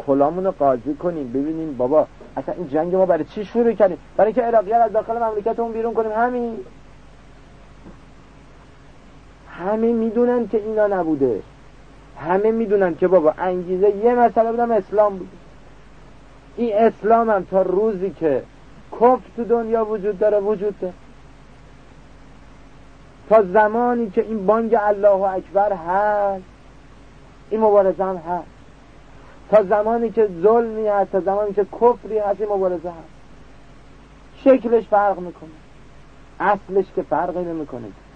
فلانمون رو قاضی کنیم ببینیم بابا اصلا این جنگ ما برای چی شروع کردیم؟ برای که عراقیان از داخل مملکتمون بیرون کنیم. همه میدونن که اینا نبوده، همه میدونن که بابا انگیزه یه مسئله بودم اسلام بود. این اسلام هم تا روزی که کفر تو دنیا وجود داره تا زمانی که این بانگ الله اکبر هست این مبارزه هم هست، تا زمانی که ظلمی هست، تا زمانی که کفری هست این مبارزه هست. شکلش فرق میکنه، اصلش که فرقی نمیکنه.